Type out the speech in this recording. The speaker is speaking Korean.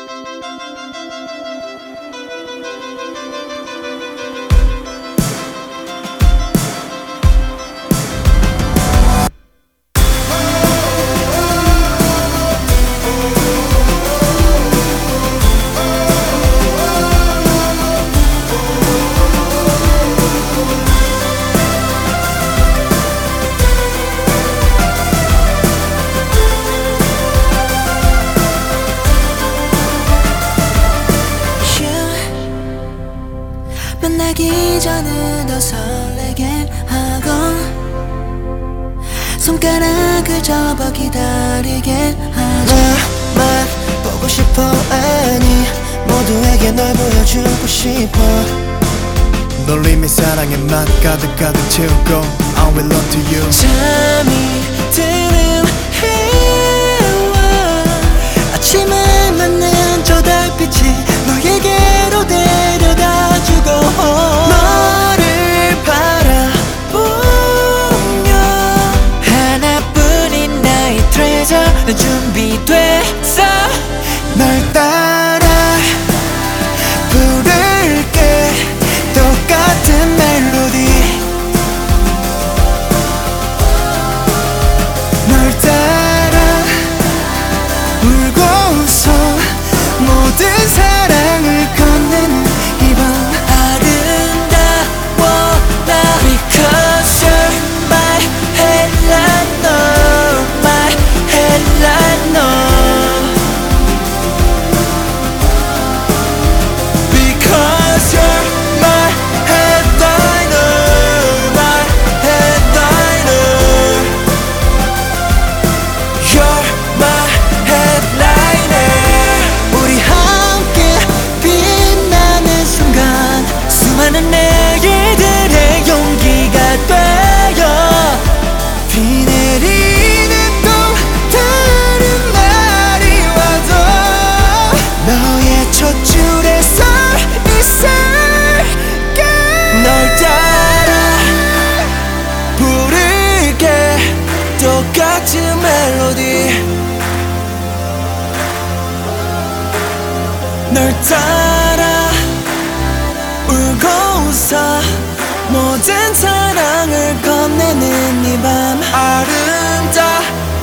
만나기 전에 더 설레게 하고 손가락을 접어 기다리게 하자. 나만 보고 싶어. 아니 모두에게 널 보여주고 싶어. 널 이미 사랑의 맛 가득 채우고 I will love to you. 잠이 드는 해와 아침에 맞는 저 달빛이 너에게로 데려다주고 너를 바라보며 하나뿐인 나의 트레저는 준비됐어. 널 따라 부를게 똑같은 멜로디. 널 따라 울고 웃어 모든 사랑을 건네는 이 밤. 아름다워 나 Because you're my headline no my headline no Because you're my headliner, my headliner. You're my headliner. 우리 함께 빛나는 순간 수많은 내일들의 용기가 되어 비 내리는 또 다른 날이 와도 너의 첫 줄에 서 있을게. 널 따라 부를게 똑같은 멜로디. 널 따라 울고 웃어 모든 사랑을 건네는 이 밤. 아름다워